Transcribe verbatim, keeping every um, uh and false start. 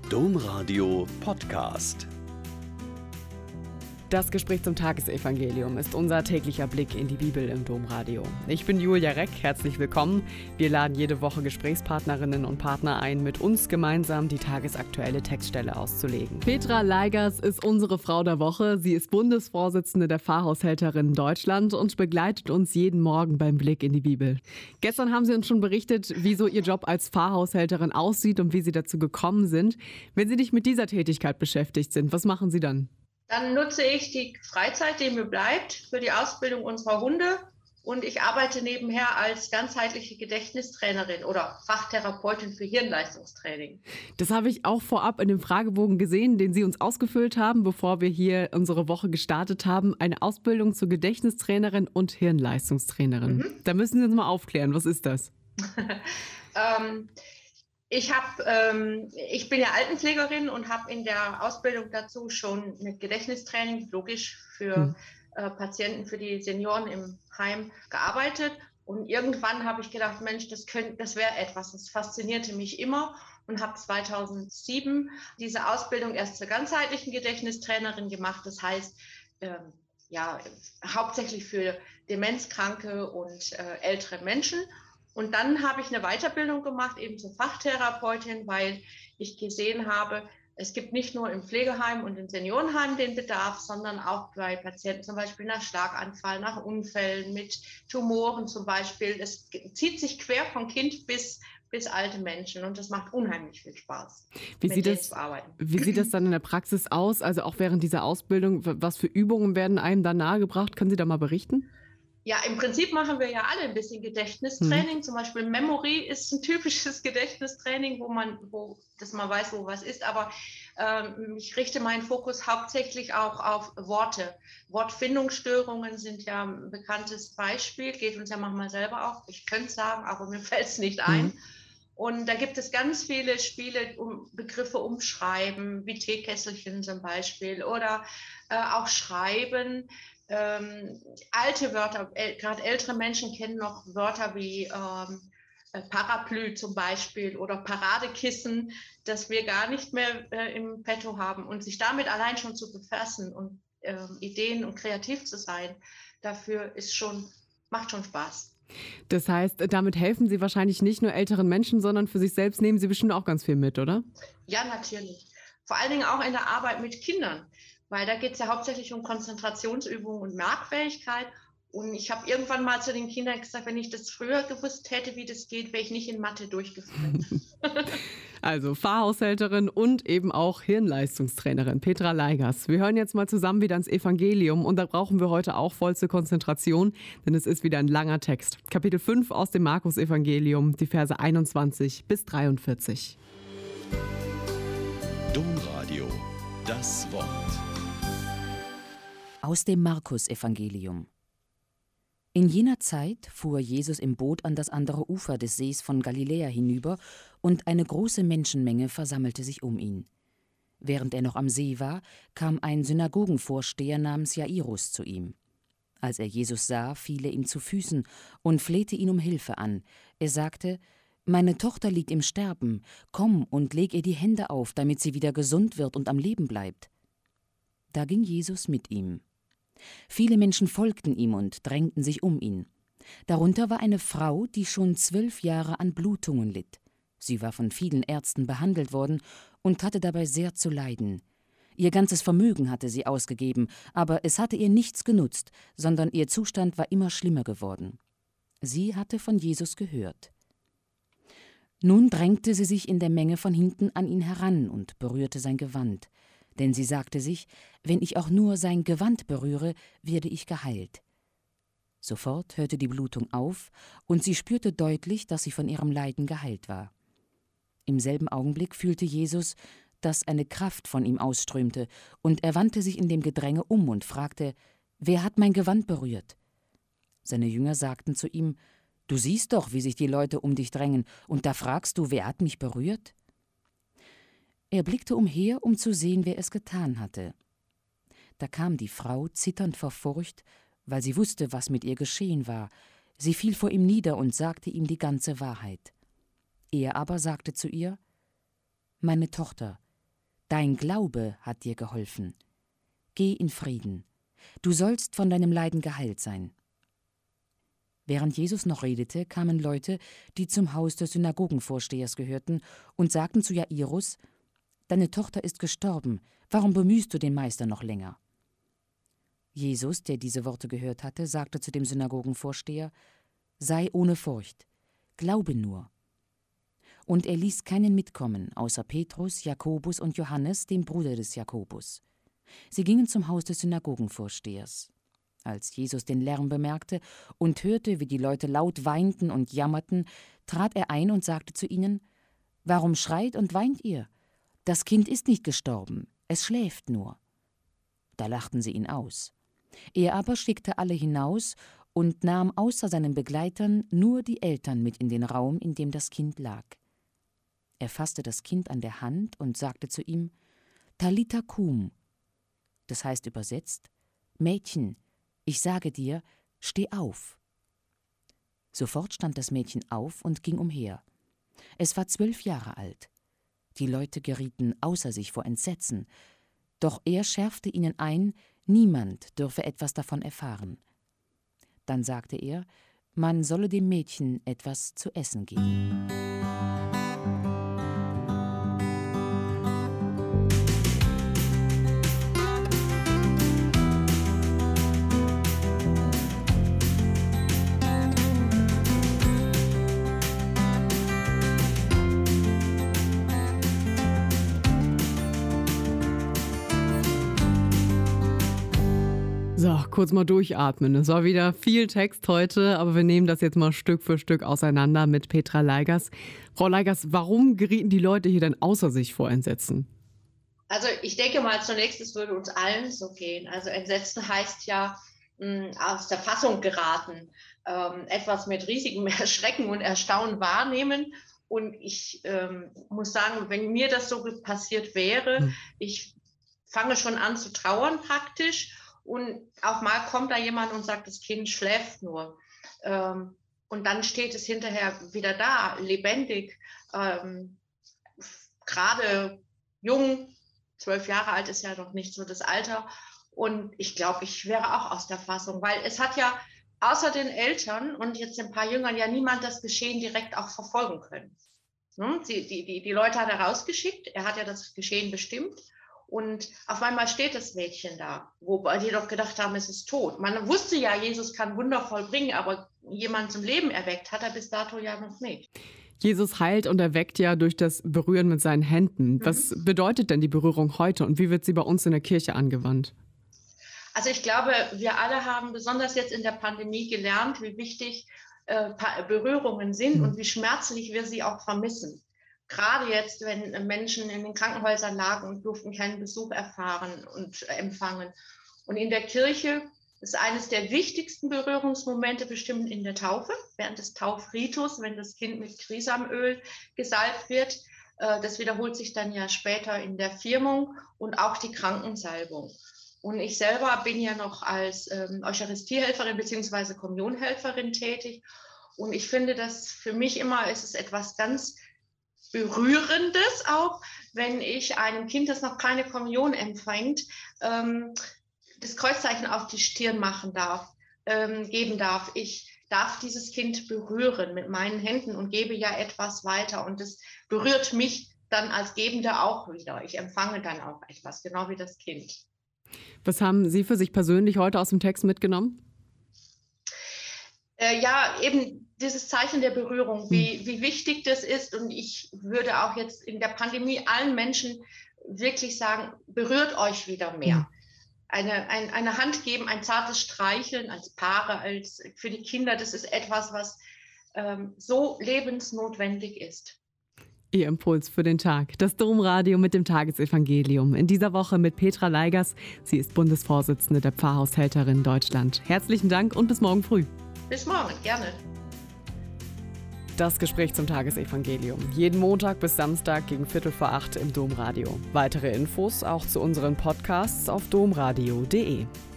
Domradio Podcast. Das Gespräch zum Tagesevangelium ist unser täglicher Blick in die Bibel im Domradio. Ich bin Julia Reck, herzlich willkommen. Wir laden jede Woche Gesprächspartnerinnen und Partner ein, mit uns gemeinsam die tagesaktuelle Textstelle auszulegen. Petra Leigers ist unsere Frau der Woche. Sie ist Bundesvorsitzende der Pfarrhaushälterinnen Deutschland und begleitet uns jeden Morgen beim Blick in die Bibel. Gestern haben Sie uns schon berichtet, wie so Ihr Job als Pfarrhaushälterin aussieht und wie Sie dazu gekommen sind. Wenn Sie nicht mit dieser Tätigkeit beschäftigt sind, was machen Sie dann? Dann nutze ich die Freizeit, die mir bleibt, für die Ausbildung unserer Hunde. Und ich arbeite nebenher als ganzheitliche Gedächtnistrainerin oder Fachtherapeutin für Hirnleistungstraining. Das habe ich auch vorab in dem Fragebogen gesehen, den Sie uns ausgefüllt haben, bevor wir hier unsere Woche gestartet haben. Eine Ausbildung zur Gedächtnistrainerin und Hirnleistungstrainerin. Mhm. Da müssen Sie uns mal aufklären, was ist das? ähm, Ich, hab, ähm, ich bin ja Altenpflegerin und habe in der Ausbildung dazu schon mit Gedächtnistraining, logisch für hm. äh, Patienten, für die Senioren im Heim gearbeitet. Und irgendwann habe ich gedacht, Mensch, das, könnt, das wäre etwas, das faszinierte mich immer. Und habe zweitausendsieben diese Ausbildung erst zur ganzheitlichen Gedächtnistrainerin gemacht. Das heißt, ähm, ja, hauptsächlich für Demenzkranke und äh, ältere Menschen. Und dann habe ich eine Weiterbildung gemacht, eben zur Fachtherapeutin, weil ich gesehen habe, es gibt nicht nur im Pflegeheim und im Seniorenheim den Bedarf, sondern auch bei Patienten zum Beispiel nach Schlaganfall, nach Unfällen, mit Tumoren zum Beispiel. Es zieht sich quer von Kind bis, bis alte Menschen und das macht unheimlich viel Spaß, wie mit sieht denen das, zu arbeiten. Wie sieht das dann in der Praxis aus? Also auch während dieser Ausbildung, was für Übungen werden einem da nahegebracht? Können Sie da mal berichten? Ja, im Prinzip machen wir ja alle ein bisschen Gedächtnistraining. Mhm. Zum Beispiel Memory ist ein typisches Gedächtnistraining, wo man, wo, dass man weiß, wo was ist. Aber ähm, ich richte meinen Fokus hauptsächlich auch auf Worte. Wortfindungsstörungen sind ja ein bekanntes Beispiel. Geht uns ja manchmal selber auf. Ich könnte es sagen, aber mir fällt es nicht ein. Mhm. Und da gibt es ganz viele Spiele, um Begriffe umschreiben, wie Teekesselchen zum Beispiel, oder äh, auch Schreiben. Ähm, alte Wörter, äh, gerade ältere Menschen kennen noch Wörter wie ähm, äh, Parapluie zum Beispiel oder Paradekissen, das wir gar nicht mehr äh, im Petto haben. Und sich damit allein schon zu befassen und äh, Ideen und kreativ zu sein, dafür ist schon, macht schon Spaß. Das heißt, damit helfen Sie wahrscheinlich nicht nur älteren Menschen, sondern für sich selbst nehmen Sie bestimmt auch ganz viel mit, oder? Ja, natürlich. Vor allen Dingen auch in der Arbeit mit Kindern, weil da geht es ja hauptsächlich um Konzentrationsübungen und Merkfähigkeit. Und ich habe irgendwann mal zu den Kindern gesagt, wenn ich das früher gewusst hätte, wie das geht, wäre ich nicht in Mathe durchgefallen. Also Pfarrhaushälterin und eben auch Hirnleistungstrainerin Petra Leigers. Wir hören jetzt mal zusammen wieder ins Evangelium und da brauchen wir heute auch vollste Konzentration, denn es ist wieder ein langer Text. Kapitel fünf aus dem Markus-Evangelium, die Verse einundzwanzig bis dreiundvierzig. Domradio, das Wort. Aus dem Markus-Evangelium. In jener Zeit fuhr Jesus im Boot an das andere Ufer des Sees von Galiläa hinüber, und eine große Menschenmenge versammelte sich um ihn. Während er noch am See war, kam ein Synagogenvorsteher namens Jairus zu ihm. Als er Jesus sah, fiel er ihm zu Füßen und flehte ihn um Hilfe an. Er sagte: »Meine Tochter liegt im Sterben. Komm und leg ihr die Hände auf, damit sie wieder gesund wird und am Leben bleibt.« Da ging Jesus mit ihm. Viele Menschen folgten ihm und drängten sich um ihn. Darunter war eine Frau, die schon zwölf Jahre an Blutungen litt. Sie war von vielen Ärzten behandelt worden und hatte dabei sehr zu leiden. Ihr ganzes Vermögen hatte sie ausgegeben, aber es hatte ihr nichts genutzt, sondern ihr Zustand war immer schlimmer geworden. Sie hatte von Jesus gehört. Nun drängte sie sich in der Menge von hinten an ihn heran und berührte sein Gewand. Denn sie sagte sich, wenn ich auch nur sein Gewand berühre, werde ich geheilt. Sofort hörte die Blutung auf, und sie spürte deutlich, dass sie von ihrem Leiden geheilt war. Im selben Augenblick fühlte Jesus, dass eine Kraft von ihm ausströmte, und er wandte sich in dem Gedränge um und fragte: »Wer hat mein Gewand berührt?« Seine Jünger sagten zu ihm: »Du siehst doch, wie sich die Leute um dich drängen, und da fragst du, wer hat mich berührt?« Er blickte umher, um zu sehen, wer es getan hatte. Da kam die Frau, zitternd vor Furcht, weil sie wusste, was mit ihr geschehen war. Sie fiel vor ihm nieder und sagte ihm die ganze Wahrheit. Er aber sagte zu ihr: »Meine Tochter, Dein Glaube hat dir geholfen. Geh in Frieden. Du sollst von deinem Leiden geheilt sein. Während Jesus noch redete, kamen Leute, die zum Haus des Synagogenvorstehers gehörten, und sagten zu Jairus: Deine Tochter ist gestorben, warum bemühst du den Meister noch länger? Jesus, der diese Worte gehört hatte, sagte zu dem Synagogenvorsteher: Sei ohne Furcht, glaube nur. Und er ließ keinen mitkommen, außer Petrus, Jakobus und Johannes, dem Bruder des Jakobus. Sie gingen zum Haus des Synagogenvorstehers. Als Jesus den Lärm bemerkte und hörte, wie die Leute laut weinten und jammerten, trat er ein und sagte zu ihnen: Warum schreit und weint ihr? Das Kind ist nicht gestorben, es schläft nur. Da lachten sie ihn aus. Er aber schickte alle hinaus und nahm außer seinen Begleitern nur die Eltern mit in den Raum, in dem das Kind lag. Er fasste das Kind an der Hand und sagte zu ihm: Talitha kum. Das heißt übersetzt: Mädchen, ich sage dir, steh auf. Sofort stand das Mädchen auf und ging umher. Es war zwölf Jahre alt. Die Leute gerieten außer sich vor Entsetzen. Doch er schärfte ihnen ein, niemand dürfe etwas davon erfahren. Dann sagte er, man solle dem Mädchen etwas zu essen geben. So, kurz mal durchatmen. Es war wieder viel Text heute, aber wir nehmen das jetzt mal Stück für Stück auseinander mit Petra Leigers. Frau Leigers, warum gerieten die Leute hier denn außer sich vor Entsetzen? Also ich denke mal zunächst, es würde uns allen so gehen. Also Entsetzen heißt ja mh, aus der Fassung geraten, ähm, etwas mit riesigem Erschrecken und Erstaunen wahrnehmen. Und ich ähm, muss sagen, wenn mir das so passiert wäre, hm. ich fange schon an zu trauern praktisch. Und auch mal kommt da jemand und sagt, das Kind schläft nur. Ähm, und dann steht es hinterher wieder da, lebendig, ähm, gerade jung, zwölf Jahre alt ist ja noch nicht so das Alter. Und ich glaube, ich wäre auch aus der Fassung, weil es hat ja außer den Eltern und jetzt ein paar Jüngern ja niemand das Geschehen direkt auch verfolgen können. Hm? Die, die, die, die Leute hat er rausgeschickt, er hat ja das Geschehen bestimmt. Und auf einmal steht das Mädchen da, wobei die doch gedacht haben, es ist tot. Man wusste ja, Jesus kann Wunder vollbringen, aber jemanden zum Leben erweckt hat er bis dato ja noch nicht. Jesus heilt und erweckt ja durch das Berühren mit seinen Händen. Was mhm. bedeutet denn die Berührung heute und wie wird sie bei uns in der Kirche angewandt? Also ich glaube, wir alle haben besonders jetzt in der Pandemie gelernt, wie wichtig äh, Berührungen sind mhm. und wie schmerzlich wir sie auch vermissen. Gerade jetzt, wenn Menschen in den Krankenhäusern lagen und durften keinen Besuch erfahren und empfangen. Und in der Kirche ist eines der wichtigsten Berührungsmomente bestimmt in der Taufe, während des Taufritus, wenn das Kind mit Krisamöl gesalbt wird. Das wiederholt sich dann ja später in der Firmung und auch die Krankensalbung. Und ich selber bin ja noch als ähm, Eucharistiehelferin bzw. Kommunionhelferin tätig. Und ich finde, dass für mich immer ist es etwas ganz Berührendes auch, wenn ich einem Kind, das noch keine Kommunion empfängt, ähm, das Kreuzzeichen auf die Stirn machen darf, ähm, geben darf. Ich darf dieses Kind berühren mit meinen Händen und gebe ja etwas weiter. Und das berührt mich dann als Gebende auch wieder. Ich empfange dann auch etwas, genau wie das Kind. Was haben Sie für sich persönlich heute aus dem Text mitgenommen? Äh, ja, eben dieses Zeichen der Berührung, wie, wie wichtig das ist. Und ich würde auch jetzt in der Pandemie allen Menschen wirklich sagen, berührt euch wieder mehr. Eine, ein, eine Hand geben, ein zartes Streicheln als Paare, als für die Kinder, das ist etwas, was ähm, so lebensnotwendig ist. Ihr Impuls für den Tag. Das Domradio mit dem Tagesevangelium. In dieser Woche mit Petra Leigers. Sie ist Bundesvorsitzende der Pfarrhaushälterinnen Deutschland. Herzlichen Dank und bis morgen früh. Bis morgen, gerne. Das Gespräch zum Tagesevangelium. Jeden Montag bis Samstag gegen Viertel vor acht im Domradio. Weitere Infos auch zu unseren Podcasts auf domradio punkt de.